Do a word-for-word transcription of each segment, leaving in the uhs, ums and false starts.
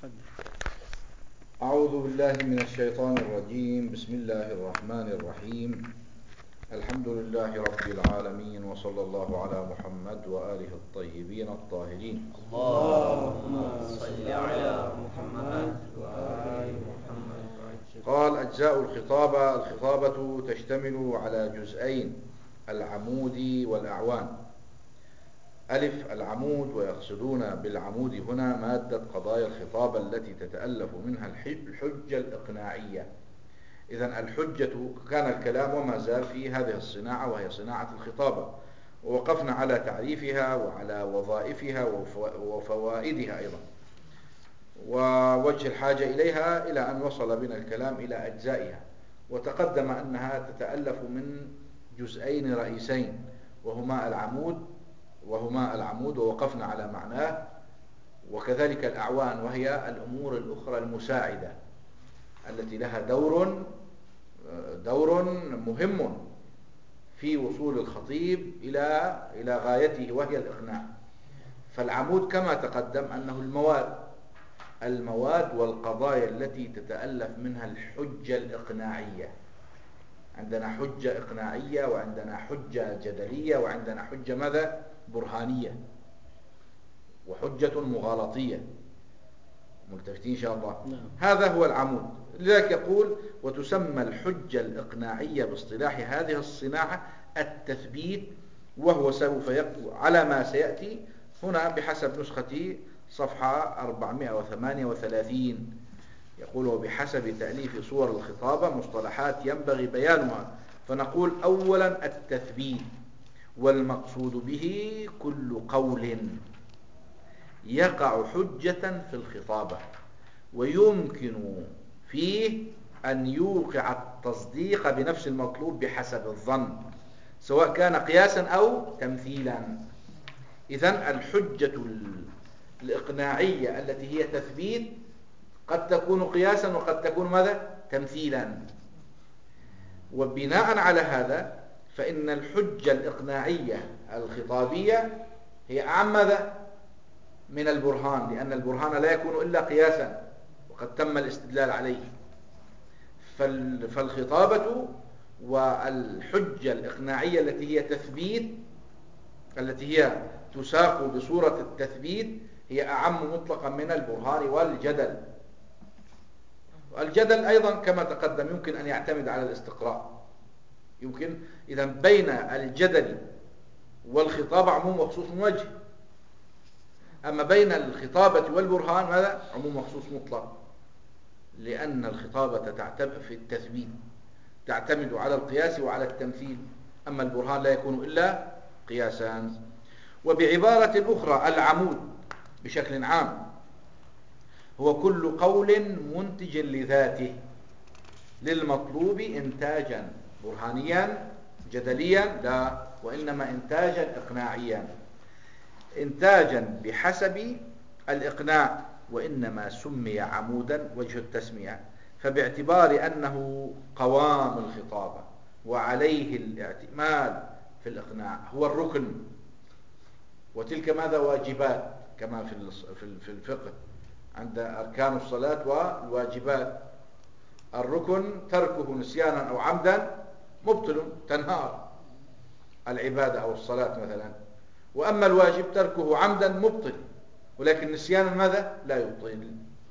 أعوذ بالله من الشيطان الرجيم. بسم الله الرحمن الرحيم. الحمد لله رب العالمين، وصلى الله على محمد وآله الطيبين الطاهرين. اللهم صل على محمد وآل محمد. قال: أجزاء الخطابة. الخطابة تشتمل على جزئين: العمود والأعوان. ألف: العمود، ويقصدون بالعمود هنا مادة قضايا الخطابة التي تتألف منها الحجة الإقناعية. إذن الحجة كان الكلام وما زال في هذه الصناعة، وهي صناعة الخطابة، ووقفنا على تعريفها وعلى وظائفها وفوائدها أيضا، ووجه الحاجة إليها، إلى أن وصل بنا الكلام إلى أجزائها. وتقدم أنها تتألف من جزئين رئيسين، وهما العمود وهما العمود ووقفنا على معناه، وكذلك الأعوان، وهي الأمور الأخرى المساعدة التي لها دور دور مهم في وصول الخطيب إلى إلى غايته، وهي الإقناع. فالعمود كما تقدم أنه المواد المواد والقضايا التي تتألف منها الحجة الإقناعية. عندنا حجة إقناعية، وعندنا حجة جدلية، وعندنا حجة ماذا؟ برهانية، وحجة مغالطية. ملتفتين إن شاء الله. نعم. هذا هو العمود. لذلك يقول: وتسمى الحجة الإقناعية باصطلاح هذه الصناعة التثبيت، وهو سوف يقول على ما سيأتي هنا بحسب نسختي صفحة أربعمائة وثمانية وثلاثين. يقول: وبحسب تأليف صور الخطابة مصطلحات ينبغي بيانها، فنقول: أولا التثبيت، والمقصود به كل قول يقع حجة في الخطابة ويمكن فيه أن يوقع التصديق بنفس المطلوب بحسب الظن، سواء كان قياسا أو تمثيلا. إذن الحجة الإقناعية التي هي تثبيت قد تكون قياسا، وقد تكون ماذا؟ تمثيلا. وبناء على هذا فإن الحجة الإقناعية الخطابية هي أعم ماذا؟ من البرهان، لأن البرهان لا يكون إلا قياسا، وقد تم الاستدلال عليه. فالخطابة والحجة الإقناعية التي هي تثبيت، التي هي تساق بصورة التثبيت، هي أعم مطلقا من البرهان والجدل. الجدل أيضا كما تقدم يمكن أن يعتمد على الاستقراء، يمكن. إذا بين الجدل والخطابة عموم وخصوص وجه، أما بين الخطابة والبرهان ماذا؟ عموم وخصوص مطلق، لأن الخطابة تعتمد في التثبيت تعتمد على القياس وعلى التمثيل، أما البرهان لا يكون إلا قياسا. وبعبارة أخرى العمود بشكل عام هو كل قول منتج لذاته للمطلوب إنتاجا برهانيا جدليا، لا، وإنما إنتاجا إقناعيا، إنتاجا بحسب الإقناع، وإنما سمي عمودا وجه التسمية، فباعتبار أنه قوام الخطابة وعليه الاعتماد في الإقناع هو الركن، وتلك ماذا؟ واجبات، كما في الفقه عند أركان الصلاة والواجبات. الركن تركه نسيانا أو عمدا مبطل، تنهار العبادة أو الصلاة مثلا. وأما الواجب تركه عمدا مبطل، ولكن نسيانا ماذا؟ لا يبطل.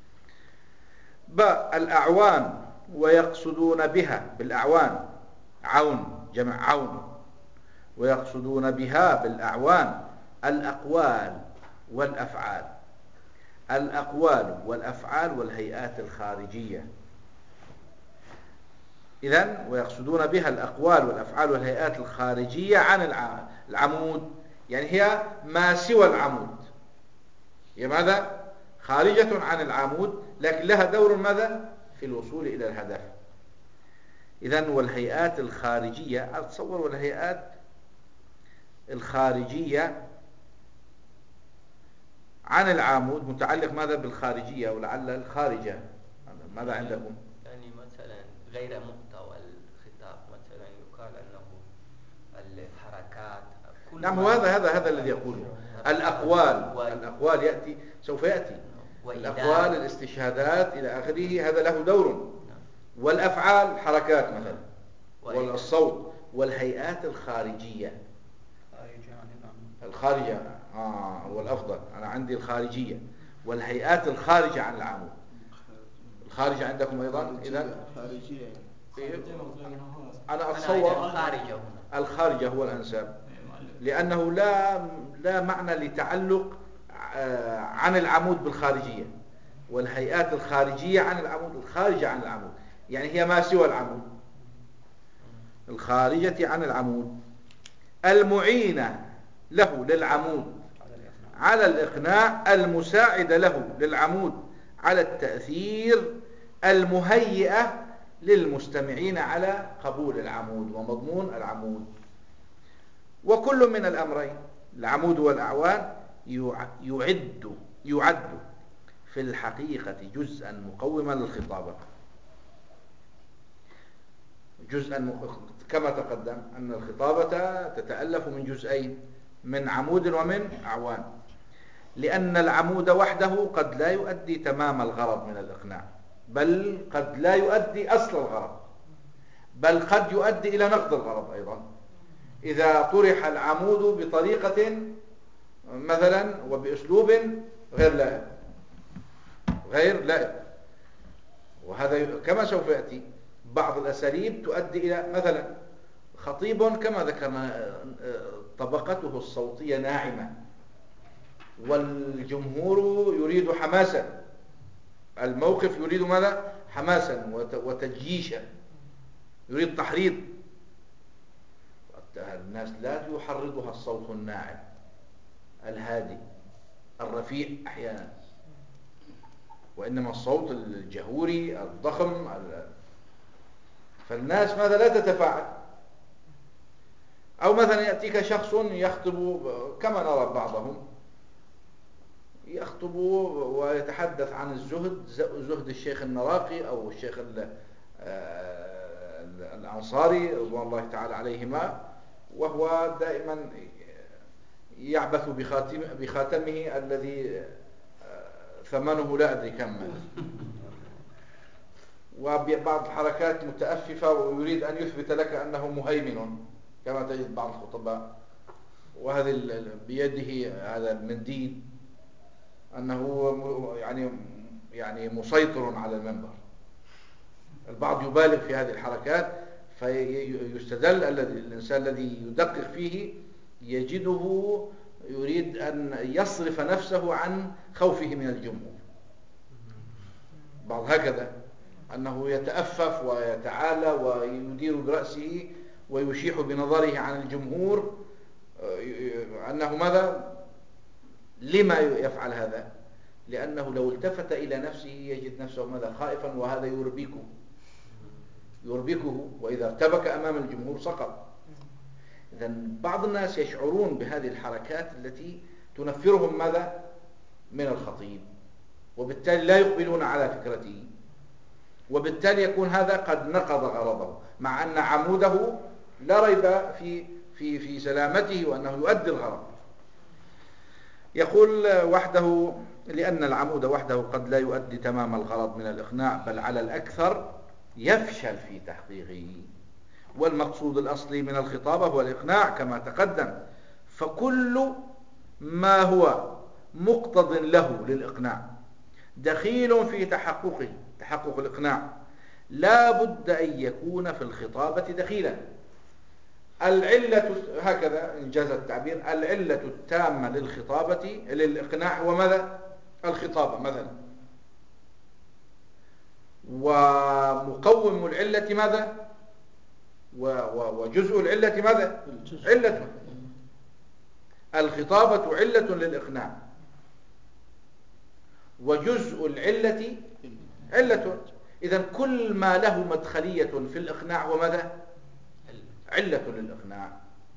باء الأعوان، ويقصدون بها بالأعوان عون، جمع عون، ويقصدون بها بالأعوان الأقوال والأفعال الأقوال والأفعال والهيئات الخارجية. إذن ويقصدون بها الأقوال والأفعال والهيئات الخارجية عن العمود، يعني هي ما سوى العمود، هي ماذا؟ خارجة عن العمود، لكن لها دور ماذا؟ في الوصول إلى الهدف. إذن والهيئات الخارجية، أتصور والهيئات الخارجية عن العمود متعلق ماذا؟ بالخارجية، ولعل الخارجة. ماذا عندكم؟ يعني مثلا غير محتوى الخطاب، مثلا يقال أنه الحركات. نعم، وهذا هذا هذا الذي يقوله. الأقوال الأقوال يأتي، سوف يأتي الأقوال الاستشهادات إلى آخره هذا له دور. والأفعال حركات مثلا، والصوت والهيئات الخارجية الخارجة آه هو الأفضل، أنا عندي الخارجية والهيئات الخارجة عن العمود. الخارجة عندكم أيضا إذن خارجية أنا أتصور الخارجة الخارجة هو الأنسب، لأنه لا لا معنى لتعلق عن العمود بالخارجية، والهيئات الخارجية عن العمود الخارجة عن العمود يعني هي ما سوى العمود، الخارجة عن العمود المعينة له للعمود على الإقناع، المساعدة له للعمود على التأثير، المهيئة للمستمعين على قبول العمود ومضمون العمود. وكل من الأمرين العمود والأعوان يعد يعد في الحقيقة جزءا مقوما للخطابة، جزءا كما تقدم أن الخطابة تتألف من جزئين، من عمود ومن أعوان، لأن العمود وحده قد لا يؤدي تمام الغرض من الإقناع، بل قد لا يؤدي أصل الغرض، بل قد يؤدي إلى نقض الغرض أيضا إذا طرح العمود بطريقة مثلا وبأسلوب غير لائق غير لائق وهذا كما سوف يأتي بعض الأساليب تؤدي إلى مثلا خطيب كما ذكرنا طبقته الصوتية ناعمة والجمهور يريد حماسا، الموقف يريد ماذا؟ حماسا وتجييشا، يريد تحريض. الناس لا يحرضها الصوت الناعم الهادي الرفيع أحيانا، وإنما الصوت الجهوري الضخم. فالناس ماذا لا تتفاعل. أو مثلا يأتيك شخص يخطب كما نرى بعضهم يخطب ويتحدث عن الزهد، زهد الشيخ النراقي أو الشيخ الأنصاري رضوان الله تعالى عليهما، وهو دائما يعبث بخاتم بخاتمه الذي ثمنه لا أدري كم، وبعض الحركات متأففة ويريد أن يثبت لك أنه مهيمن كما تجد بعض الخطباء، وهذا بيده هذا المنديل أنه يعني يعني مسيطر على المنبر. البعض يبالغ في هذه الحركات فيستدل الإنسان الذي يدقق فيه يجده يريد أن يصرف نفسه عن خوفه من الجمهور. بعض هكذا أنه يتأفف ويتعالى ويدير برأسه ويشيح بنظره عن الجمهور أنه ماذا؟ لما يفعل هذا؟ لأنه لو التفت إلى نفسه يجد نفسه ماذا؟ خائفا، وهذا يربكه يربكه وإذا ارتبك أمام الجمهور سقط. إذن بعض الناس يشعرون بهذه الحركات التي تنفرهم ماذا؟ من الخطيب، وبالتالي لا يقبلون على فكرته، وبالتالي يكون هذا قد نقض غرضه، مع أن عموده لا ريب في في في سلامته وأنه يؤدي الغرض. يقول وحده لأن العمود وحده قد لا يؤدي تمام الغرض من الإقناع، بل على الأكثر يفشل في تحقيقه. والمقصود الأصلي من الخطابة هو الإقناع كما تقدم، فكل ما هو مقتض له للإقناع دخيل في تحققه تحقق الإقناع، لا بد أن يكون في الخطابة دخيلا. العلة هكذا إنجاز التعبير، العلة التامة للخطابة للإقناع هو ماذا؟ الخطابة مثلا. ومقوم العلة ماذا؟ وجزء العلة ماذا؟ علة. الخطابة علة للإقناع، وجزء العلة علة. إذن كل ما له مدخلية في الإقناع هو ماذا؟ علة للإقناع.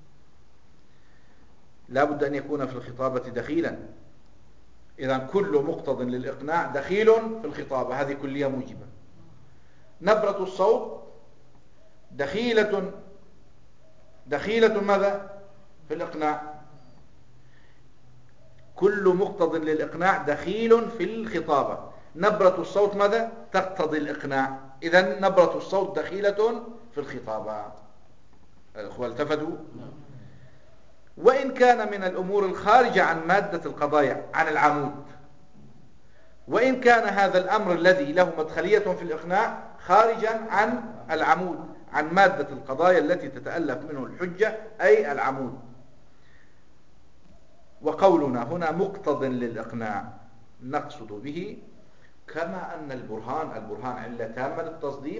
لا بد أن يكون في الخطابة دخيلا. إذن كل مقتض للإقناع دخيل في الخطابة، هذه كلية موجبة. نبرة الصوت دخيلة دخيلة ماذا؟ في الإقناع. كل مقتض للإقناع دخيل في الخطابة. نبرة الصوت ماذا؟ تقتضي الإقناع، إذن نبرة الصوت دخيلة في الخطابة. الأخوة التفتوا. وإن كان من الأمور الخارجة عن مادة القضايا، عن العمود، وإن كان هذا الأمر الذي له مدخلية في الإقناع خارجا عن العمود، عن مادة القضايا التي تتألف منه الحجة، أي العمود. وقولنا هنا مقتض للإقناع نقصد به كما أن البرهان البرهان علة تامة للتصديق،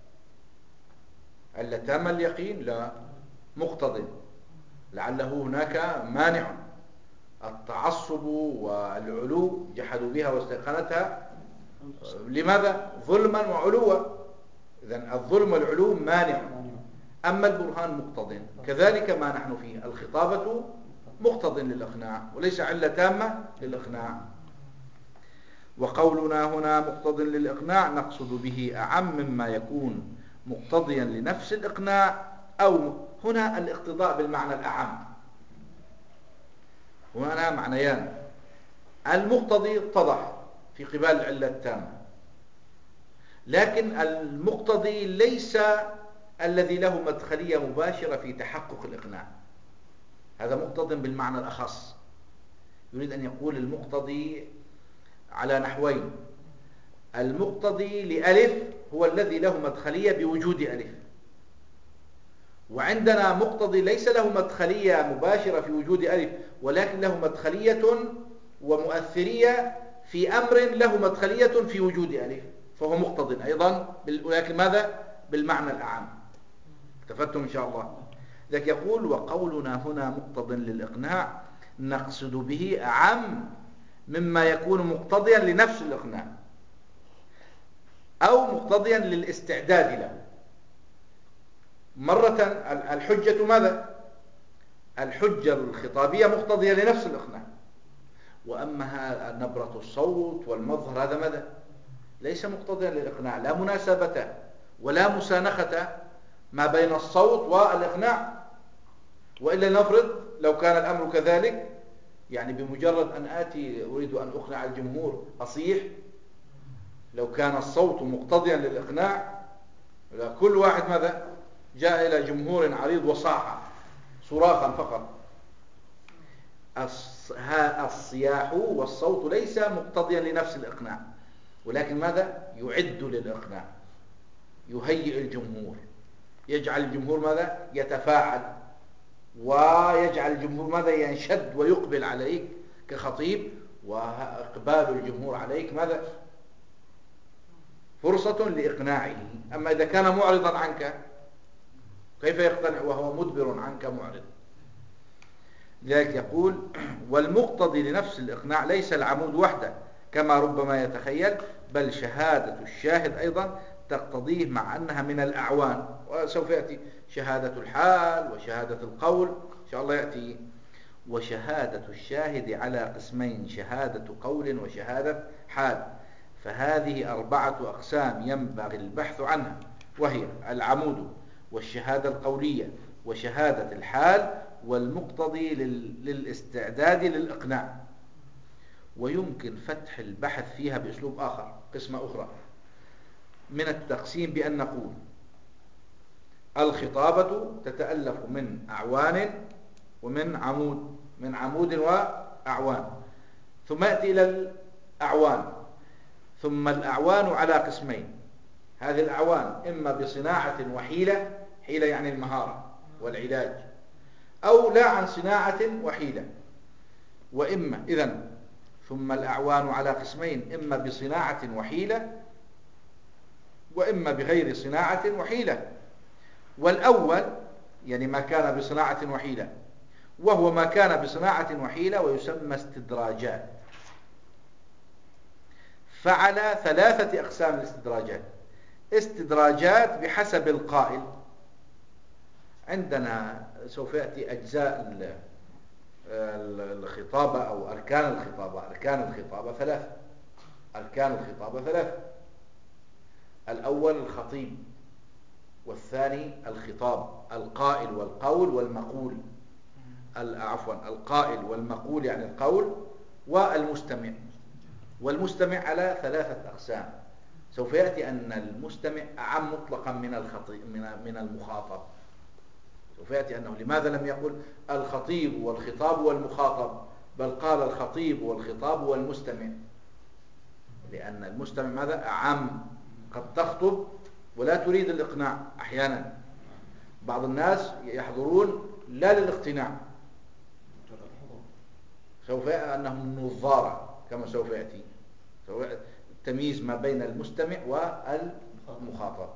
علة تامة اليقين، لا، مقتض، لعله هناك مانع. التعصب والعلو جحدوا بها واستيقنتها، لماذا؟ ظلما وعلوا، إذن الظلم والعلو مانع. أما البرهان مقتض، كذلك ما نحن فيه، الخطابة مقتض للإقناع وليس علة تامة للإقناع. وقولنا هنا مقتض للإقناع نقصد به أعم مما يكون مقتضيا لنفس الإقناع، أو هنا الاقتضاء بالمعنى الأعم. وهنا معنيان: المقتضي اتضح في قبال العلة التامة، لكن المقتضي ليس الذي له مدخلية مباشرة في تحقق الإقناع، هذا مقتضي بالمعنى الأخص. يريد أن يقول المقتضي على نحوين: المقتضي لألف هو الذي له مدخلية بوجود ألف، وعندنا مقتضي ليس له مدخلية مباشرة في وجود ألف، ولكن له مدخلية ومؤثرية في أمر له مدخلية في وجود ألف، فهو مقتضي أيضا، ولكن ماذا؟ بالمعنى الأعم. تفتم إن شاء الله. ذلك يقول: وقولنا هنا مقتض للإقناع نقصد به أعم مما يكون مقتضيا لنفس الإقناع أو مقتضيا للاستعداد له. مرة الحجة ماذا؟ الحجة الخطابية مقتضية لنفس الإقناع، وأما نبرة الصوت والمظهر هذا ماذا؟ ليس مقتضيا للإقناع، لا مناسبة ولا مسانخة ما بين الصوت والإقناع. وإلا نفرض لو كان الأمر كذلك، يعني بمجرد أن آتي أريد أن أقنع الجمهور أصيح، لو كان الصوت مقتضيا للإقناع كل واحد ماذا؟ جاء إلى جمهور عريض وصاح صراخا فقط. الصياح والصوت ليس مقتضيا لنفس الإقناع، ولكن ماذا؟ يعد للإقناع، يهيئ الجمهور، يجعل الجمهور ماذا؟ يتفاعل، ويجعل الجمهور ماذا؟ ينشد ويقبل عليك كخطيب، وإقبال الجمهور عليك ماذا؟ فرصة لإقناعه. أما إذا كان معرضا عنك كيف يقتنع وهو مدبر عنك معرض؟ لذلك يقول: والمقتضي لنفس الإقناع ليس العمود وحده كما ربما يتخيل، بل شهادة الشاهد أيضا تقتضيه، مع أنها من الأعوان. وسوف يأتي شهادة الحال وشهادة القول إن شاء الله يأتي. وشهادة الشاهد على قسمين: شهادة قول وشهادة حال. فهذه أربعة أقسام ينبغي البحث عنها، وهي العمود والشهادة القولية وشهادة الحال والمقتضي للاستعداد للإقناع. ويمكن فتح البحث فيها بأسلوب آخر، قسمة أخرى من التقسيم، بأن نقول: الخطابة تتألف من أعوان ومن عمود، من عمود وأعوان، ثم يأتي إلى الأعوان. ثم الأعوان على قسمين: هذه الأعوان إما بصناعة وحيلة، حيلة يعني المهارة والعلاج، أو لا عن صناعة وحيلة. وإما إذن ثم الأعوان على قسمين: إما بصناعة وحيلة، وإما بغير صناعة وحيلة. والأول يعني ما كان بصناعة وحيلة، وهو ما كان بصناعة وحيلة، ويسمى استدراجات. فعلى ثلاثة أقسام الاستدراجات: استدراجات بحسب القائل. عندنا سوف يأتي أجزاء الخطابة أو أركان الخطابة. أركان الخطابة ثلاثة. أركان الخطابة ثلاثة: الأول الخطيب، والثاني الخطاب، القائل والقول والمقول. عفوا القائل والمقول يعني القول، والمستمع. والمستمع على ثلاثة أقسام. سوف يأتي أن المستمع أعم مطلقا من الخطيب من المخاطب. سوف يأتي أنه لماذا لم يقل الخطيب والخطاب والمخاطب، بل قال الخطيب والخطاب والمستمع؟ لأن المستمع ماذا؟ أعم. قد تخطب ولا تريد الإقناع أحيانا. بعض الناس يحضرون لا للاقتناع، سوف يأتي أنهم نظارة كما سوف يأتي التمييز ما بين المستمع والمخاطب.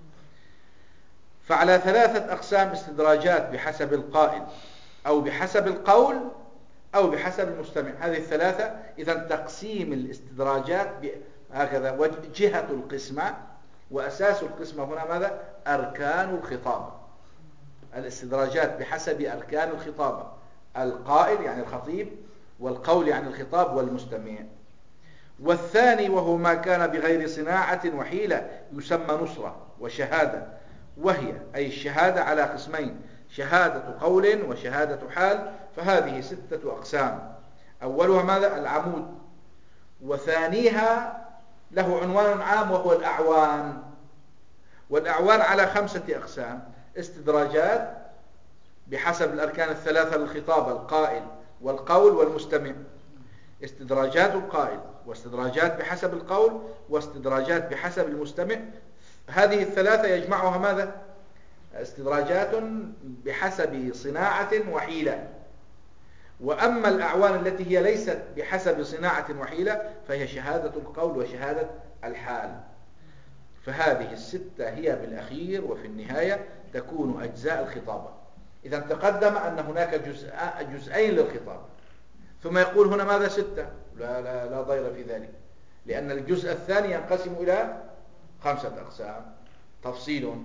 فعلى ثلاثة أقسام استدراجات بحسب القائل أو بحسب القول أو بحسب المستمع. هذه الثلاثة. إذا تقسيم الاستدراجات هكذا جهة القسمة، وأساس القسمة هنا ماذا؟ أركان الخطابة. الاستدراجات بحسب أركان الخطابة: القائل يعني الخطيب، والقول يعني الخطاب، والمستمع. والثاني وهو ما كان بغير صناعة وحيلة يسمى نصرة وشهادة، وهي أي الشهادة على قسمين: شهادة قول وشهادة حال. فهذه ستة أقسام. أولها ماذا؟ العمود. وثانيها له عنوان عام وهو الأعوان. والأعوان على خمسة أقسام: استدراجات بحسب الأركان الثلاثة للخطاب: القائل والقول والمستمع. استدراجات القائل، واستدراجات بحسب القول، واستدراجات بحسب المستمع. هذه الثلاثة يجمعها ماذا؟ استدراجات بحسب صناعة وحيلة. وأما الأعوان التي هي ليست بحسب صناعة وحيلة فهي شهادة القول وشهادة الحال. فهذه الستة هي بالأخير وفي النهاية تكون أجزاء الخطابة. إذا تقدم أن هناك جزء جزئين للخطاب، ثم يقول هنا ماذا؟ ستة. لا, لا, لا ضير في ذلك، لأن الجزء الثاني ينقسم إلى خمسة أقسام. تفصيل.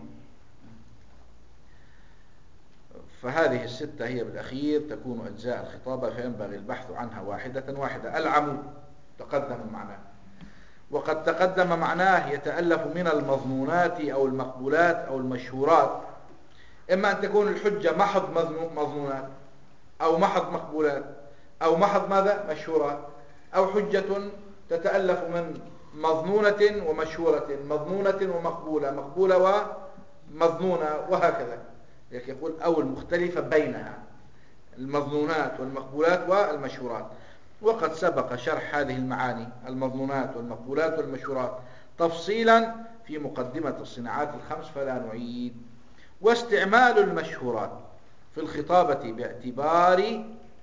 فهذه الستة هي بالأخير تكون أجزاء الخطابة، فينبغي البحث عنها واحدة واحدة. العمود تقدم معناه، وقد تقدم معناه يتألف من المظنونات أو المقبولات أو المشهورات. إما أن تكون الحجة محض مظنونات، أو محض مقبولات، أو محض ماذا؟ مشهورات. أو حجة تتألف من مظنونة ومشهورة، مظنونة ومقبولة، مقبولة ومظنونة، وهكذا. يقول أو المختلفة بينها، المظنونات والمقبولات والمشهورات. وقد سبق شرح هذه المعاني المظنونات والمقبولات والمشهورات تفصيلا في مقدمة الصناعات الخمس، فلا نعيد. واستعمال المشهورات في الخطابة باعتبار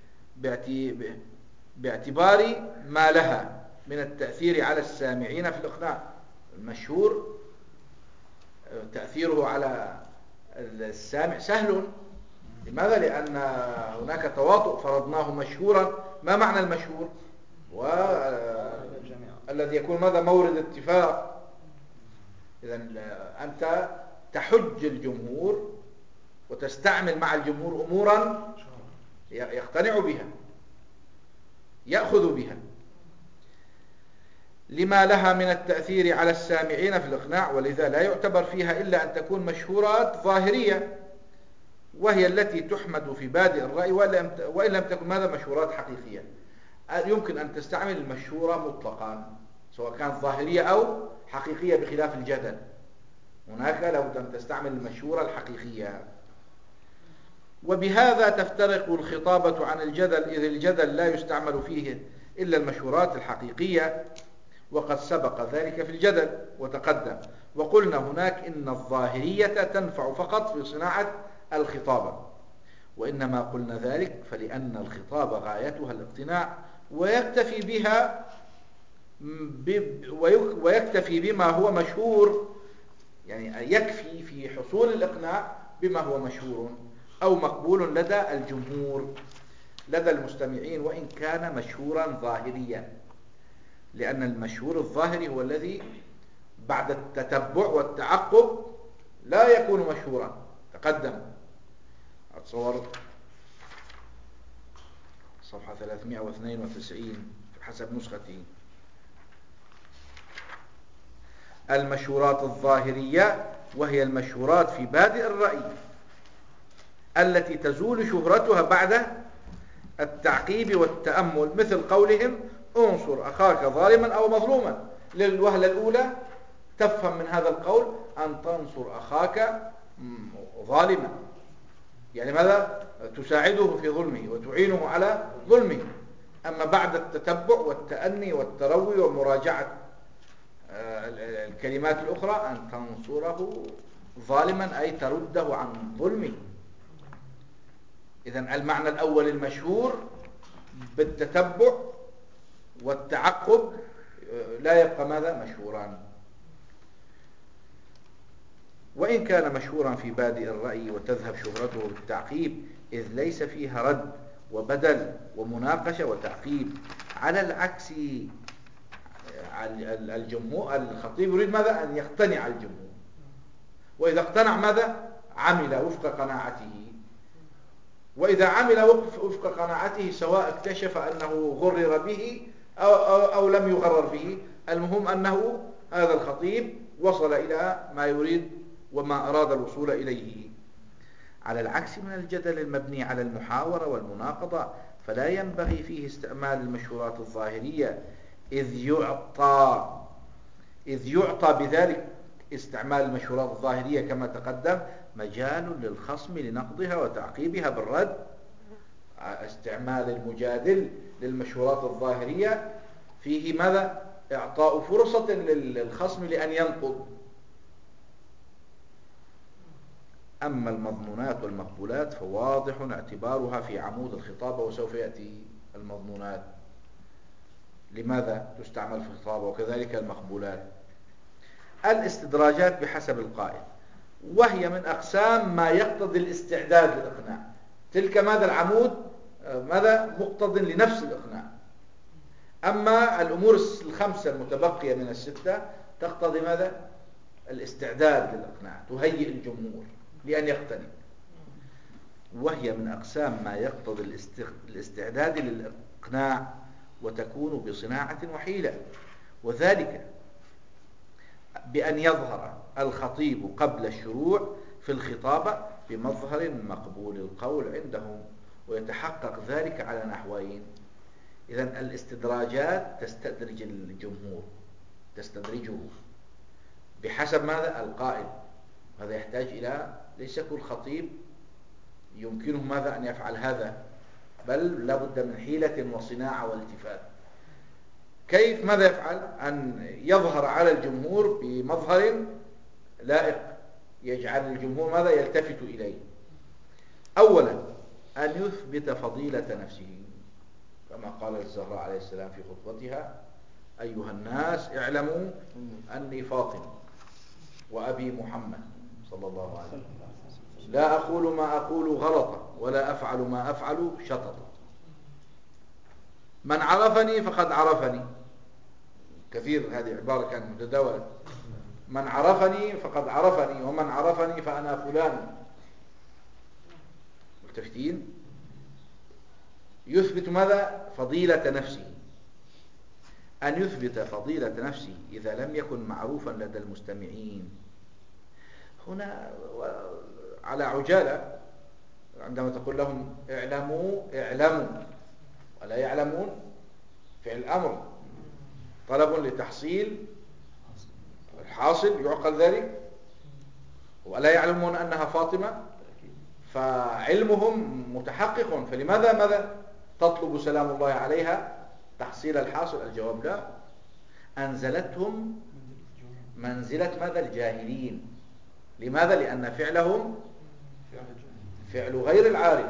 باعتبار ما لها من التأثير على السامعين في الإقناع. المشهور تأثيره على السامع سهل. لماذا؟ لأن هناك تواطؤ، فرضناه مشهورا. ما معنى المشهور؟ والذي يكون ماذا؟ مورد اتفاق. إذن أنت تحج الجمهور وتستعمل مع الجمهور أمورا يقتنع بها، يأخذ بها، لما لها من التأثير على السامعين في الإقناع. ولذا لا يعتبر فيها إلا أن تكون مشهورات ظاهرية، وهي التي تحمد في بادئ الرأي، وإن لم تكن ماذا؟ مشهورات حقيقية. يمكن أن تستعمل المشهورة مطلقا سواء كانت ظاهرية أو حقيقية، بخلاف الجدل. هناك لابد أن تستعمل المشهورة الحقيقية. وبهذا تفترق الخطابة عن الجدل، إذ الجدل لا يستعمل فيه إلا المشهورات الحقيقية، وقد سبق ذلك في الجدل وتقدم. وقلنا هناك إن الظاهرية تنفع فقط في صناعة الخطابة، وإنما قلنا ذلك فلأن الخطابة غايتها الاقتناع، ويكتفي بها ويكتفي بما هو مشهور، يعني يكفي في حصول الإقناع بما هو مشهور أو مقبول لدى الجمهور، لدى المستمعين، وإن كان مشهورا ظاهريا. لأن المشهور الظاهري هو الذي بعد التتبع والتعقب لا يكون مشهورا. تقدم أتصور صفحة ثلاثمائة واثنين وتسعين حسب نسختي. المشهورات الظاهرية وهي المشهورات في بادئ الرأي التي تزول شهرتها بعد التعقيب والتأمل، مثل قولهم انصر أخاك ظالما أو مظلوما. للوهلة الأولى تفهم من هذا القول أن تنصر أخاك ظالما، يعني ماذا؟ تساعده في ظلمه وتعينه على ظلمه. أما بعد التتبع والتأني والتروي ومراجعة الكلمات الأخرى أن تنصره ظالما أي ترده عن ظلمه. إذن المعنى الأول المشهور بالتتبع والتعقب لا يبقى ماذا؟ مشهورا. وإن كان مشهورا في بادئ الرأي وتذهب شهرته بالتعقيب، إذ ليس فيها رد وبدل ومناقشة وتعقيب. على العكس الجمهور الخطيب يريد ماذا؟ أن يقتنع الجمهور، وإذا اقتنع ماذا؟ عمل وفق قناعته، وإذا عمل وفق قناعته سواء اكتشف أنه غرر به أو, أو, أو لم يغرر به، المهم أنه هذا الخطيب وصل إلى ما يريد وما أراد الوصول إليه. على العكس من الجدل المبني على المحاورة والمناقضة، فلا ينبغي فيه استعمال المشهورات الظاهرية، إذ يعطى إذ يعطى بذلك استعمال المشهورات الظاهرية كما تقدم مجال للخصم لنقضها وتعقيبها بالرد. استعمال المجادل للمشهورات الظاهرية فيه ماذا؟ إعطاء فرصة للخصم لأن ينقض. أما المضمونات والمقبولات فواضح اعتبارها في عمود الخطابة، وسوف يأتي المضمونات لماذا تستعمل في الخطابة، وكذلك المقبولات. الاستدراجات بحسب القائل، وهي من أقسام ما يقتضي الاستعداد للإقناع. تلك ماذا؟ العمود ماذا؟ مقتض لنفس الإقناع. أما الأمور الخمسة المتبقية من الستة تقتضي ماذا؟ الاستعداد للإقناع، تهيئ الجمهور لأن يقتنع. وهي من أقسام ما يقتضي الاستعداد للإقناع، وتكون بصناعة وحيلة، وذلك بأن يظهر الخطيب قبل الشروع في الخطابة بمظهر مقبول القول عندهم، ويتحقق ذلك على نحوين. إذن الاستدراجات تستدرج الجمهور، تستدرجه بحسب ماذا؟ القائل. هذا يحتاج إلى ليس كل خطيب يمكنه ماذا؟ أن يفعل هذا، بل لابد من حيلة وصناعة والتفات. كيف ماذا يفعل؟ أن يظهر على الجمهور بمظهر لائق يجعل الجمهور ماذا؟ يلتفت إليه. أولا أن يثبت فضيلة نفسه، كما قال الزهراء عليه السلام في خطبتها: أيها الناس اعلموا أني فاطمة وأبي محمد صلى الله عليه وسلم، لا أقول ما أقول غلطا ولا أفعل ما أفعل شططا، من عرفني فقد عرفني. كثير هذه عبارة كانت متداولة: من عرفني فقد عرفني، ومن عرفني فأنا فلان. ملتفتين. يثبت ماذا؟ فضيلة نفسه. أن يثبت فضيلة نفسه إذا لم يكن معروفا لدى المستمعين. هنا على عجالة عندما تقول لهم اعلموا اعلموا ولا يعلمون، فعل الأمر طلب لتحصيل الحاصل، يعقل ذلك. ولا يعلمون أنها فاطمة، فعلمهم متحقق، فلماذا ماذا تطلب سلام الله عليها تحصيل الحاصل؟ الجواب لا، أنزلتهم منزلة ماذا؟ الجاهلين. لماذا؟ لأن فعلهم فعل غير العارف.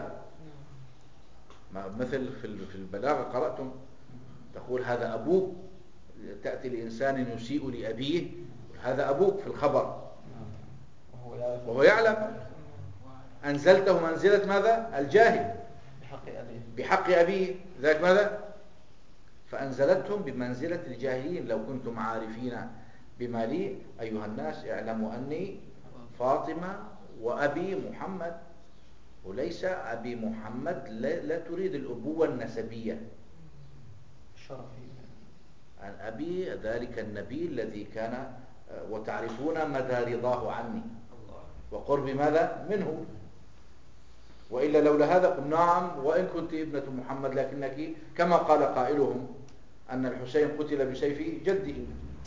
مثل في البلاغة قرأتم تقول هذا أبوك، تأتي لإنسان يسيء لأبيه هذا أبوك في الخبر وهو يعلم. أنزلته منزلة ماذا؟ الجاهل بحق أبيه بحق أبيه. ذلك ماذا؟ فأنزلتهم بمنزلة الجاهلين. لو كنتم عارفين بما لي أيها الناس اعلموا أني فاطمة وأبي محمد، وليس أبي محمد. لا, لا تريد الأبوة النسبية، عن أبي ذلك النبي الذي كان، وتعرفون مدى رضاه عني وقرب ماذا منه. وإلا لولا هذا قل نعم وإن كنت ابنة محمد لكنك كما قال قائلهم أن الحسين قتل بسيف جده،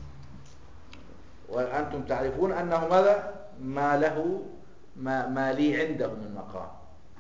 وأنتم تعرفون أنه ماذا ما له ما, ما لي عنده من مقام،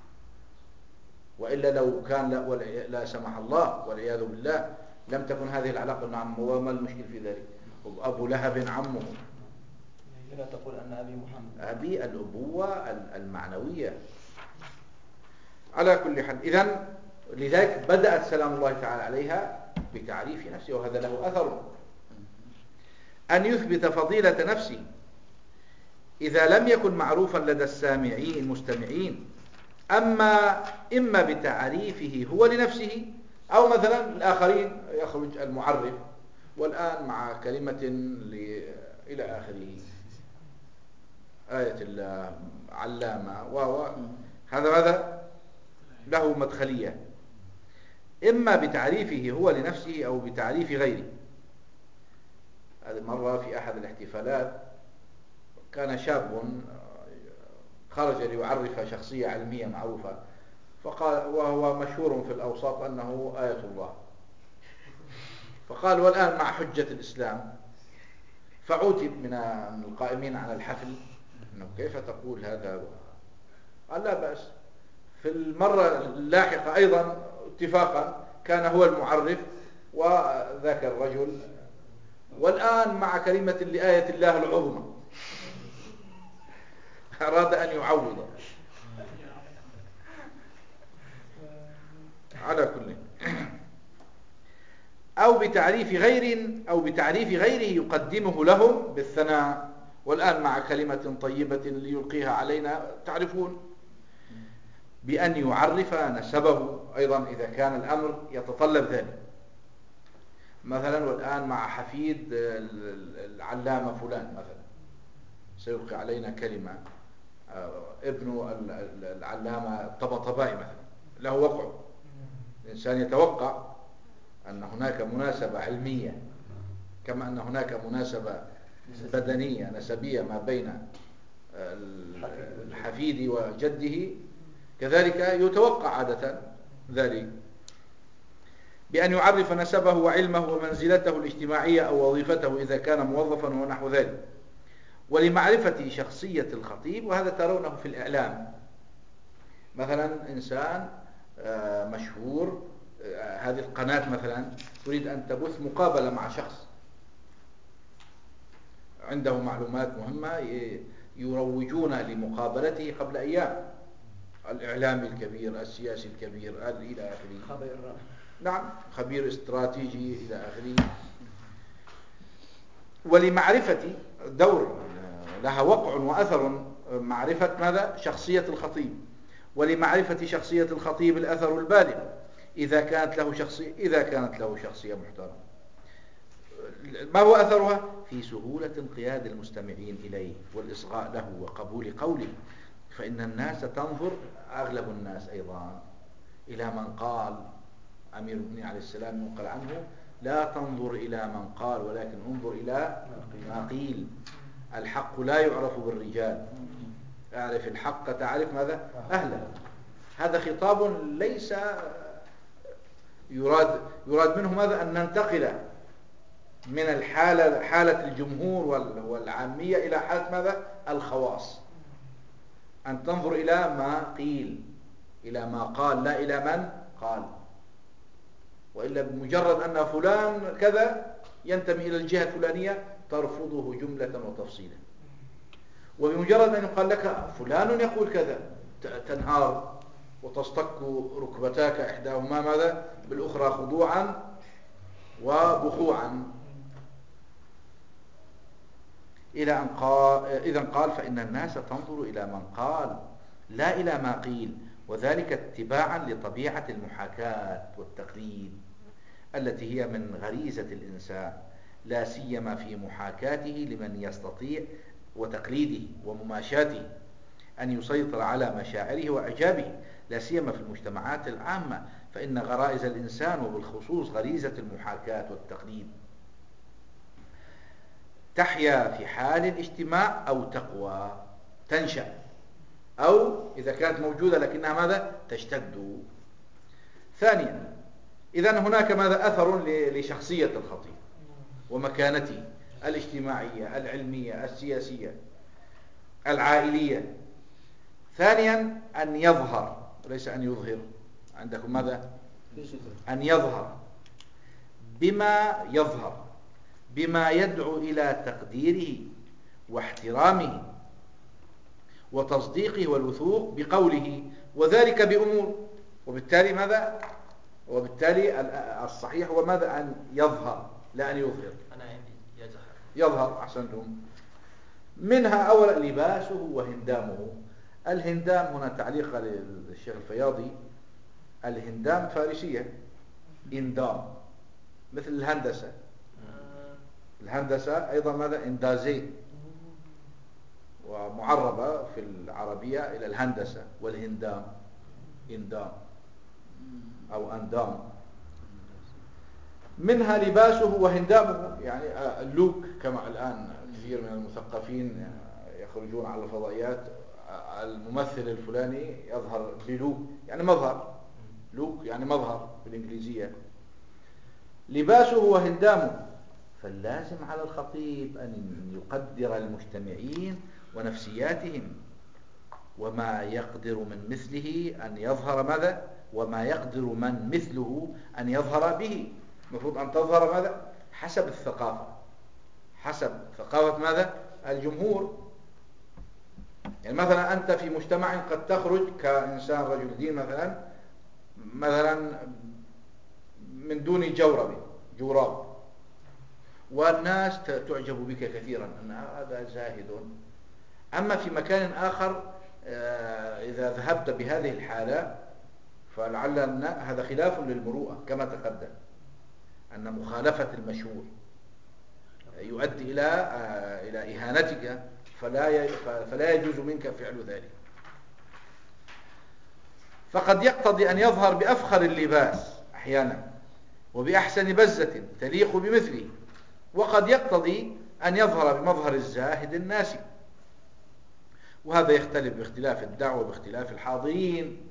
وإلا لو كان لا, لا سمح الله والعياذ بالله لم تكن هذه العلاقة. نعم، وما المشكل في ذلك؟ أبو لهب عمه. لا تقول أن أبي محمد. أبي الأبوة المعنوية. على كل حال، إذن لذلك بدأت سلام الله تعالى عليها بتعريف نفسه، وهذا له أثر. أن يثبت فضيلة نفسه إذا لم يكن معروفا لدى السامعين المستمعين، أما إما بتعريفه هو لنفسه، أو مثلا الآخرين يخرج المعرف والآن مع كلمة إلى آخره، آية الله علامة و هذا ماذا له مدخلية، إما بتعريفه هو لنفسه أو بتعريف غيره. هذه مرة في أحد الاحتفالات كان شاب خرج ليعرف شخصية علمية معروفة، فقال وهو مشهور في الأوساط أنه آية الله، فقال والآن مع حجة الإسلام، فعوتب من القائمين على الحفل أنه كيف تقول هذا؟ قال لا بأس. في المرة اللاحقة أيضا اتفاقا كان هو المعرف وذاك الرجل، والآن مع كلمة لآية الله العظمى، أراد أن يعوض. على كل، أو بتعريف غير أو بتعريف غيره يقدمه لهم بالثناء، والآن مع كلمة طيبة ليلقيها علينا، تعرفون، بأن يعرف نسبه أيضا إذا كان الأمر يتطلب ذلك. مثلا والآن مع حفيد العلامة فلان مثلا سيلقي علينا كلمة، ابن العلامة الطبطبائي مثلا له وقع، الإنسان يتوقع أن هناك مناسبة علمية كما أن هناك مناسبة بدنية نسبية ما بين الحفيد وجده، كذلك يتوقع عادة ذلك، بأن يعرف نسبه وعلمه ومنزلته الاجتماعية أو وظيفته إذا كان موظفا ونحو ذلك. ولمعرفة شخصية الخطيب، وهذا ترونه في الإعلام، مثلا إنسان مشهور، هذه القناة مثلا تريد أن تبث مقابلة مع شخص عنده معلومات مهمة، يروجون لمقابلته قبل أيام، الإعلامي الكبير، السياسي الكبير، إلى آخره. خبير. نعم، خبير استراتيجي إلى آخره. ولمعرفة دور لها وقع وأثر معرفة ماذا؟ شخصية الخطيب. ولمعرفة شخصية الخطيب الأثر البالغ إذا كانت له شخصية إذا كانت له شخصية محترمة. ما هو أثرها؟ في سهولة انقياد المستمعين إليه والإصغاء له وقبول قوله، فإن الناس تنظر، أغلب الناس أيضا، إلى من قال. أمير المؤمنين عليه السلام ينقل عنه: لا تنظر إلى من قال ولكن انظر إلى ما قيل. الحق لا يعرف بالرجال، اعرف الحق تعرف ماذا؟ أهله. هذا خطاب ليس يراد يراد منه ماذا؟ أن ننتقل من الحالة حالة الجمهور والعامية إلى حالة ماذا؟ الخواص. أن تنظر إلى ما قيل، إلى ما قال، لا إلى من قال. وإلا بمجرد أن فلان كذا ينتمي إلى الجهة الفلانية ترفضه جملة وتفصيلا، وبمجرد أن يقال لك فلان يقول كذا تنهار وتصطك ركبتاك إحداهما ماذا بالأخرى خضوعا وبخوعا. إلى أن قال إذن قال: فإن الناس تنظر إلى من قال لا إلى ما قيل، وذلك اتباعا لطبيعة المحاكاة والتقليد التي هي من غريزة الإنسان، لا سيما في محاكاته لمن يستطيع، وتقليده ومماشاته، أن يسيطر على مشاعره وإعجابه، لا سيما في المجتمعات العامة، فإن غرائز الإنسان وبالخصوص غريزة المحاكاة والتقليد تحيا في حال الاجتماع أو تقوى، تنشأ أو إذا كانت موجودة لكنها ماذا؟ تشتد. ثانيا، إذا هناك ماذا؟ أثر لشخصية الخطيب ومكانته الاجتماعية العلمية السياسية العائلية. ثانيا، أن يظهر وليس أن يظهر. عندكم ماذا؟ أن يظهر بما يظهر بما يدعو إلى تقديره واحترامه وتصديقه والوثوق بقوله، وذلك بأمور. وبالتالي ماذا؟ وبالتالي الصحيح هو ماذا؟ أن يظهر لا أن يظهر. أنا عندي يظهر. يظهر، أحسنتم. منها أولا لباسه وهندامه. الهندام هنا تعليق للشيخ الفياضي، الهندام فارسية، إندام، مثل الهندسة. الهندسة أيضا ماذا؟ إندازي، ومعربة في العربية إلى الهندسة. والهندام إندام أو أندام. منها لباسه وهندامه، يعني اللوك، كما الآن كثير من المثقفين يخرجون على الفضائيات، الممثل الفلاني يظهر بلوك، يعني مظهر. لوك يعني مظهر بالإنجليزية. لباسه وهندامه. فاللازم على الخطيب أن يقدر المجتمعين ونفسياتهم، وما يقدر من مثله أن يظهر ماذا؟ وما يقدر من مثله أن يظهر به. المفروض أن تظهر ماذا؟ حسب الثقافة، حسب ثقافة ماذا؟ الجمهور. يعني مثلا أنت في مجتمع قد تخرج كإنسان رجل دين مثلا مثلا من دون جورب جوراب، والناس تعجب بك كثيرا أن هذا زاهد. أما في مكان آخر إذا ذهبت بهذه الحالة فلعل هذا خلاف للمروءة، كما تقدم أن مخالفة المشهور يؤدي إلى إلى إهانتك، فلا فلا يجوز منك فعل ذلك. فقد يقتضي أن يظهر بأفخر اللباس أحيانا وبأحسن بزة تليق بمثله، وقد يقتضي أن يظهر بمظهر الزاهد الناسي، وهذا يختلف باختلاف الدعوة باختلاف الحاضرين.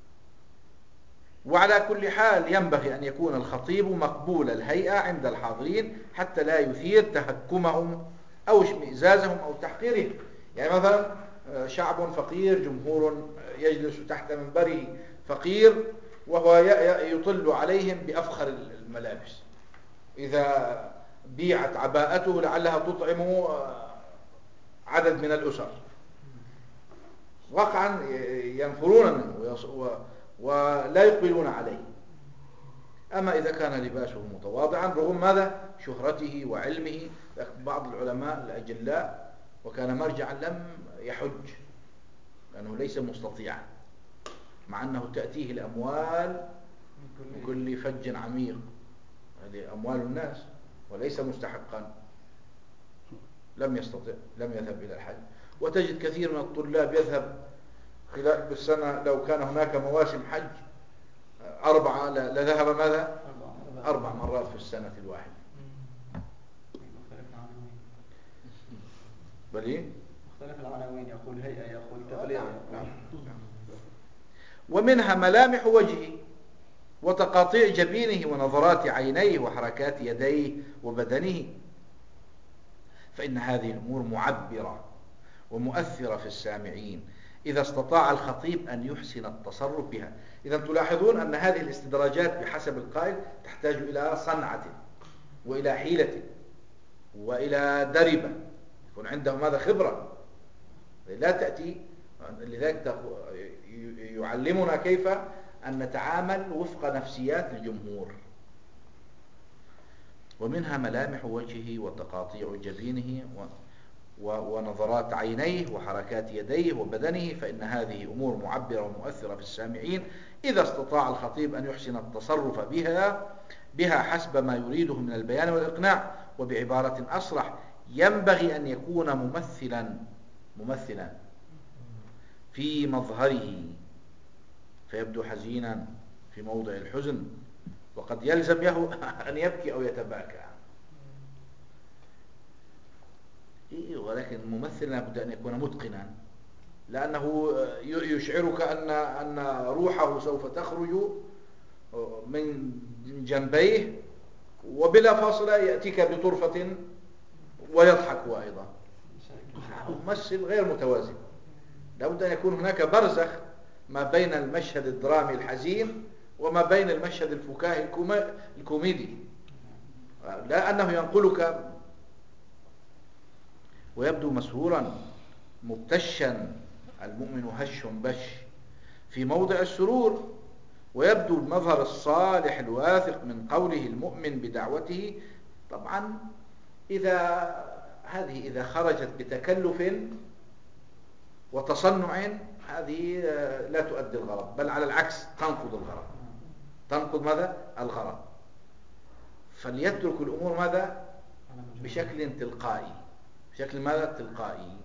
وعلى كل حال ينبغي أن يكون الخطيب مقبول الهيئة عند الحاضرين حتى لا يثير تهكمهم أو اشمئزازهم أو تحقيرهم. يعني مثلا شعب فقير، جمهور يجلس تحت منبره فقير، وهو يطل عليهم بأفخر الملابس. إذا بيعت عباءته لعلها تطعم عدد من الأسر، واقعا ينفرون منه ولا يقبلون عليه. أما إذا كان لباسه متواضعا رغم ماذا؟ شهرته وعلمه. بعض العلماء الأجلاء وكان مرجعا لم يحج لأنه ليس مستطيعا، مع أنه تأتيه الأموال من كل فج عميق، هذه أموال الناس، وليس مستحقا، لم يستطع، لم يذهب إلى الحج. وتجد كثير من الطلاب يذهب خلال بالسنة، لو كان هناك مواسم حج أربعة لذهب ماذا؟ أربع مرات في السنة الواحدة. بل إيه؟ مختلف العناوين، يقول هيئة، يقول تبليغ. ومنها ملامح وجهه وتقاطيع جبينه ونظرات عينيه وحركات يديه وبدنه، فإن هذه الأمور معبرة ومؤثرة في السامعين إذا استطاع الخطيب أن يحسن التصرف بها. إذا تلاحظون أن هذه الاستدراجات بحسب القائل تحتاج إلى صنعة وإلى حيلة وإلى دربة، يكون عندهم هذا خبرة، لا تأتي. لذلك يعلمنا كيف أن نتعامل وفق نفسيات الجمهور. ومنها ملامح وجهه وتقاطيع جبينه ونظرات عينيه وحركات يديه وبدنه، فإن هذه أمور معبرة ومؤثرة في السامعين إذا استطاع الخطيب أن يحسن التصرف بها بها حسب ما يريده من البيان والإقناع. وبعبارة أصرح، ينبغي أن يكون ممثلا ممثلا في مظهره فيبدو حزينا في موضع الحزن، وقد يلزم له أن يبكي أو يتباكى. إيه، ولكن الممثل لابد أن يكون متقنا لأنه يشعرك أن أن روحه سوف تخرج من جنبيه وبلا فاصلة يأتيك بطرفة ويضحك هو أيضا. ممثل غير متوازن. لابد أن يكون هناك برزخ ما بين المشهد الدرامي الحزين وما بين المشهد الفكاهي الكوميدي، لا أنه ينقلك ويبدو مسرورا مبتشا، المؤمن هش بش في موضع السرور، ويبدو المظهر الصالح الواثق من قوله المؤمن بدعوته. طبعا إذا هذه إذا خرجت بتكلف وتصنع هذه لا تؤدي الغرض، بل على العكس تنقض الغرض. تنقض ماذا؟ الغرض. فليترك الأمور ماذا؟ بشكل تلقائي. بشكل ماذا؟ تلقائي.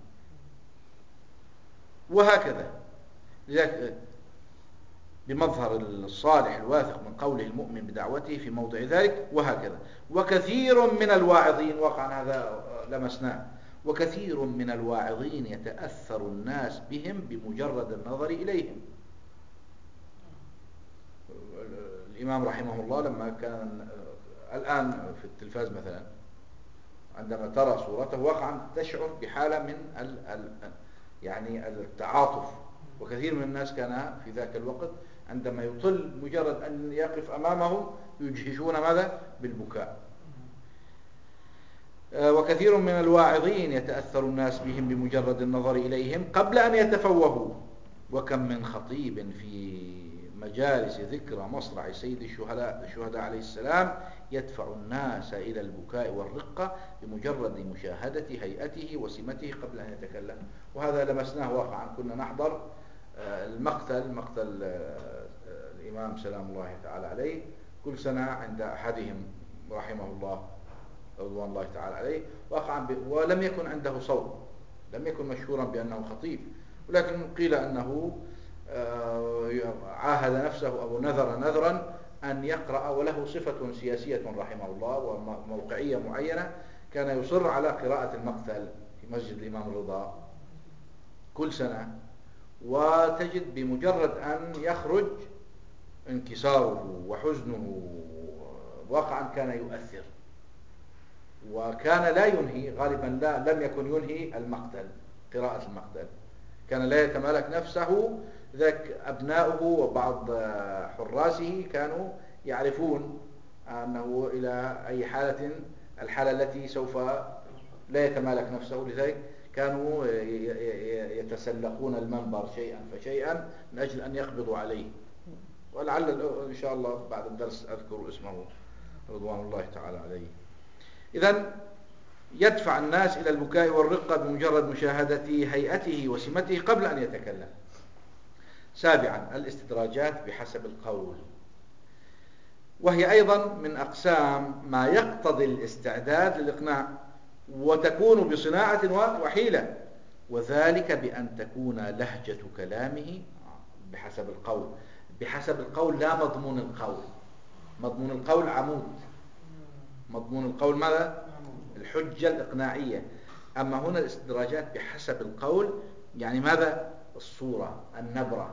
وهكذا لذلك بمظهر الصالح الواثق من قوله المؤمن بدعوته في موضع ذلك. وهكذا وكثير من الواعظين، وقعا هذا لمسناه، وكثير من الواعظين يتأثر الناس بهم بمجرد النظر إليهم. الإمام رحمه الله لما كان الآن في التلفاز مثلا عندما ترى صورته وقعا تشعر بحالة من ال ال يعني التعاطف. وكثير من الناس كان في ذاك الوقت عندما يطل مجرد أن يقف أمامهم يجهشون ماذا؟ بالبكاء. وكثير من الواعظين يتأثر الناس بهم بمجرد النظر إليهم قبل أن يتفوهوا. وكم من خطيب في مجالس ذكرى مصرع سيد الشهداء الشهداء عليه السلام يدفع الناس إلى البكاء والرقة بمجرد مشاهدة هيئته وسمته قبل أن يتكلم. وهذا لمسناه واقعا. كنا نحضر المقتل مقتل الإمام سلام الله تعالى عليه كل سنة عند أحدهم رحمه الله رضوان الله تعالى عليه واقعا، ولم يكن عنده صوت، لم يكن مشهورا بأنه خطيب، ولكن قيل أنه عاهد نفسه أو نذر نذرا أن يقرأ، وله صفة سياسية رحمه الله وموقعية معينة، كان يصر على قراءة المقتل في مسجد الإمام الرضا كل سنة. وتجد بمجرد أن يخرج انكساره وحزنه واقعا كان يؤثر، وكان لا ينهي غالبا، لا لم يكن ينهي المقتل قراءة المقتل، كان لا يتمالك نفسه. ذاك أبناؤه وبعض حراسه كانوا يعرفون أنه إلى أي حالة الحالة التي سوف لا يتمالك نفسه، لذلك كانوا يتسلقون المنبر شيئا فشيئا من أجل أن يقبضوا عليه. ولعل إن شاء الله بعد الدرس أذكر اسمه رضوان الله تعالى عليه. إذن يدفع الناس إلى البكاء والرقة بمجرد مشاهدة هيئته وسمته قبل أن يتكلم. سابعا الاستدراجات بحسب القول، وهي أيضا من أقسام ما يقتضي الاستعداد للإقناع، وتكون بصناعة وحيلة، وذلك بأن تكون لهجة كلامه بحسب القول. بحسب القول لا مضمون القول. مضمون القول عمود، مضمون القول ماذا؟ الحجة الإقناعية. أما هنا الاستدراجات بحسب القول يعني ماذا؟ الصورة، النبرة،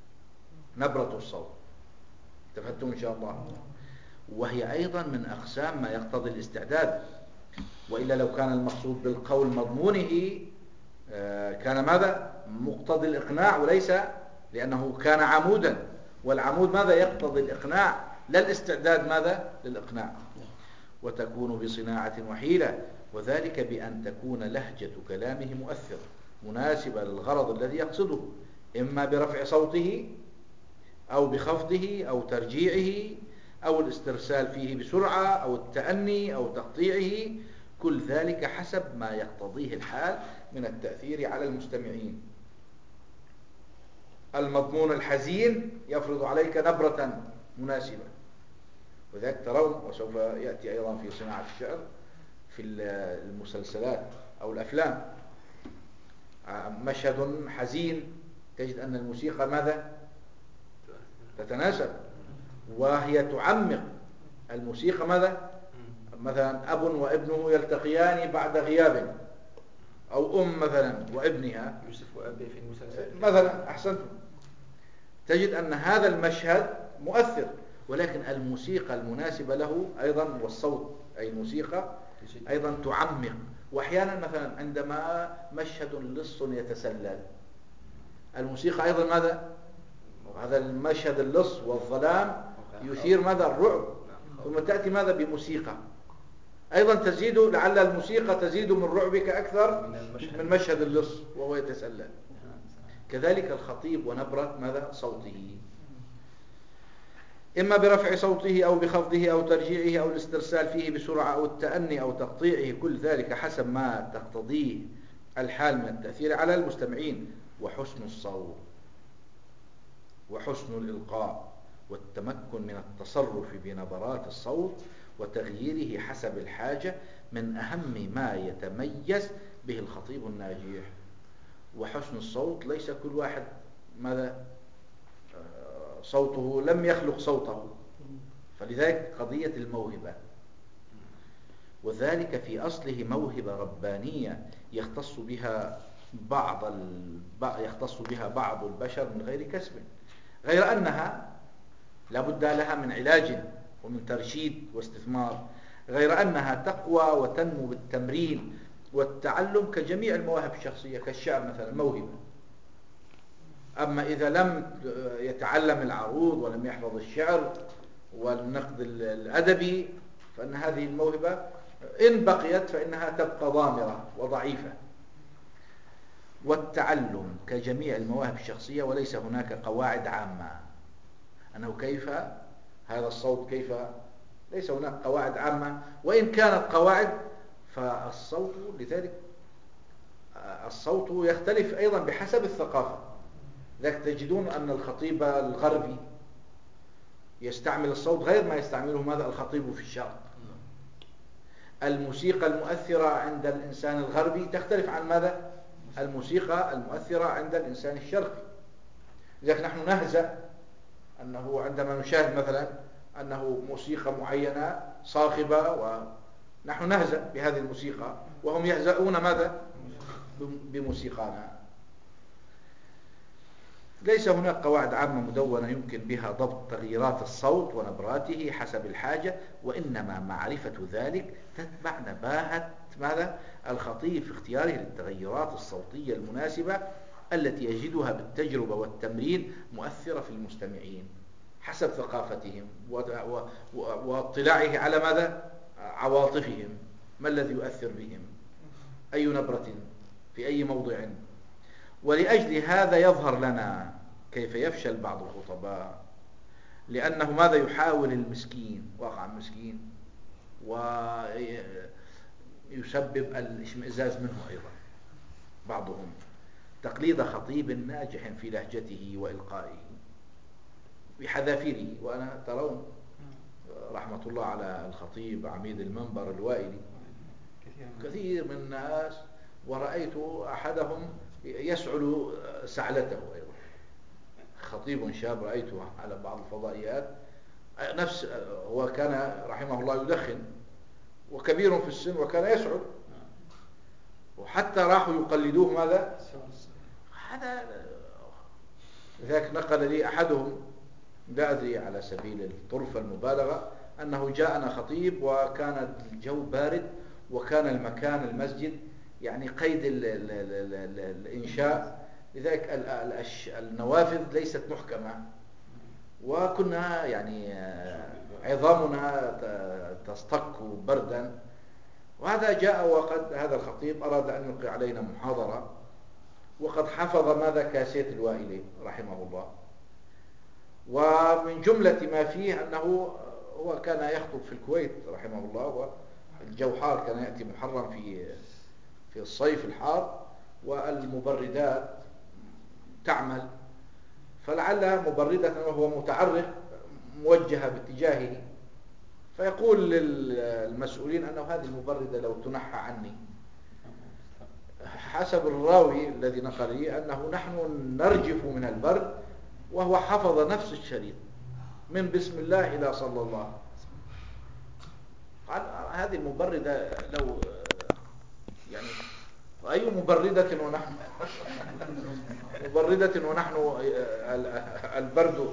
نبرة الصوت. تفهمتم إن شاء الله؟ وهي أيضا من أقسام ما يقتضي الاستعداد، وإلا لو كان المقصود بالقول مضمونه كان ماذا؟ مقتضي الإقناع، وليس لأنه كان عمودا، والعمود ماذا؟ يقتضي الإقناع، لا الاستعداد ماذا؟ للإقناع. وتكون بصناعة وحيلة، وذلك بأن تكون لهجة كلامه مؤثرة مناسبة للغرض الذي يقصده، إما برفع صوته أو بخفضه أو ترجيعه أو الاسترسال فيه بسرعة أو التأني أو تقطيعه، كل ذلك حسب ما يقتضيه الحال من التأثير على المستمعين. المضمون الحزين يفرض عليك نبرة مناسبة، وذلك ترون وسوف يأتي أيضا في صناعة الشعر في المسلسلات أو الأفلام مشهد حزين تجد أن الموسيقى ماذا؟ تتناسب، وهي تعمق. الموسيقى ماذا؟ مثلا أب وابنه يلتقيان بعد غياب، أو أم مثلا وابنها يوسف وأبي في المسلسل مثلا، أحسنتم، تجد أن هذا المشهد مؤثر، ولكن الموسيقى المناسبة له أيضا، والصوت أي الموسيقى أيضا تعمق. وأحيانا مثلا عندما مشهد لص يتسلل، الموسيقى أيضا ماذا؟ هذا المشهد اللص والظلام يثير ماذا؟ الرعب، ثم تأتي ماذا؟ بموسيقى أيضا تزيد، لعل الموسيقى تزيد من رعبك أكثر من مشهد اللص وهو يتسلل. كذلك الخطيب ونبرة ماذا؟ صوته، إما برفع صوته أو بخفضه أو ترجيعه أو الاسترسال فيه بسرعة أو التأني أو تقطيعه، كل ذلك حسب ما تقتضيه الحال من التأثير على المستمعين. وحسن الصوت وحسن الإلقاء والتمكن من التصرف بنبرات الصوت وتغييره حسب الحاجة من أهم ما يتميز به الخطيب الناجح. وحسن الصوت ليس كل واحد ماذا صوته لم يخلق صوته، فلذلك قضية الموهبة، وذلك في أصله موهبة ربانية يختص بها بعض ال... يختص بها بعض البشر من غير كسب، غير أنها لابد لها من علاج ومن ترشيد واستثمار، غير أنها تقوى وتنمو بالتمرين والتعلم كجميع المواهب الشخصية، كالشعر مثلا موهبة. أما إذا لم يتعلم العروض ولم يحفظ الشعر والنقد الأدبي فإن هذه الموهبة إن بقيت فإنها تبقى ضامرة وضعيفة. والتعلم كجميع المواهب الشخصية، وليس هناك قواعد عامة أنه كيف هذا الصوت كيف، ليس هناك قواعد عامة، وإن كانت قواعد فالصوت لذلك الصوت يختلف أيضا بحسب الثقافة. لذلك تجدون أن الخطيب الغربي يستعمل الصوت غير ما يستعمله ماذا الخطيب في الشرق. الموسيقى المؤثرة عند الإنسان الغربي تختلف عن ماذا الموسيقى المؤثرة عند الإنسان الشرقي. لذلك نحن نهزأ أنه عندما نشاهد مثلا أنه موسيقى معينة صاخبة، ونحن نهزأ بهذه الموسيقى وهم يهزؤون ماذا بموسيقانا. ليس هناك قواعد عامة مدونة يمكن بها ضبط تغييرات الصوت ونبراته حسب الحاجة، وإنما معرفة ذلك تتبع نباهة ماذا الخطيب في اختياره للتغيرات الصوتية المناسبة التي يجدها بالتجربة والتمرين مؤثرة في المستمعين حسب ثقافتهم واطلاعه على ماذا عواطفهم، ما الذي يؤثر بهم، أي نبرة في أي موضع. ولأجل هذا يظهر لنا كيف يفشل بعض الخطباء، لأنه ماذا يحاول المسكين واقع المسكين ويسبب الاشمئزاز منه أيضا بعضهم تقليد خطيب ناجح في لهجته وإلقائه بحذافيره. وأنا ترون رحمة الله على الخطيب عميد المنبر الوائلي كثير من الناس، ورأيت أحدهم يسعل سعلته أيضا، خطيب شاب رأيته على بعض الفضائيات، نفس هو كان رحمه الله يدخن وكبير في السن وكان يسعل، وحتى راحوا يقلدوه ماذا هذا. لذلك نقل لي أحدهم لا أدري على سبيل الطرفة المبالغة أنه جاءنا خطيب وكان الجو بارد وكان المكان المسجد يعني قيد ال ال ال ال الإنشاء، لذلك النوافذ ليست محكمة وكنا يعني عظامنا تصطك بردا. وهذا جاء وقد هذا الخطيب أراد أن يلقي علينا محاضرة، وقد حفظ ماذا كاسيت الوائلي رحمه الله، ومن جملة ما فيه أنه هو كان يخطب في الكويت رحمه الله، والجو حار كان يأتي محرم في في الصيف الحار والمبردات تعمل، فلعل مبردة وهو متعرق موجهة باتجاهه، فيقول للمسؤولين أنه هذه المبردة لو تنحى عني. حسب الراوي الذي نقل لي أنه نحن نرجف من البرد وهو حفظ نفس الشريط من بسم الله إلى صلى الله. قال هذه المبردة لو يعني أي مبردة ونحن مبردة ونحن البرد.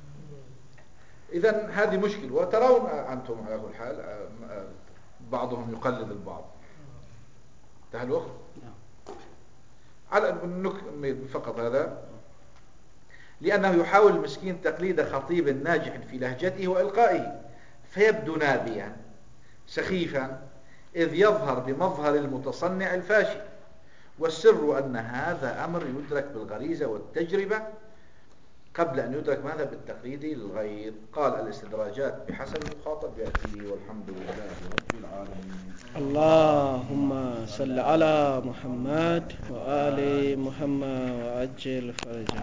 إذن هذه مشكلة. وترون أنتم على كل حال بعضهم يقلد البعض. انتهى الوقت. على فقط هذا، لأنه يحاول المسكين تقليد خطيب ناجح في لهجته وإلقائه، فيبدو نابيا سخيفا، إذ يظهر بمظهر المتصنع الفاشل. والسر أن هذا أمر يدرك بالغريزة والتجربة قبل أن يدرك ماذا بالتقليد للغير. قال الاستدراجات بحسب المخاطب يأتي، والحمد لله رب العالمين. اللهم صل على محمد وآل محمد وعجل فرجه.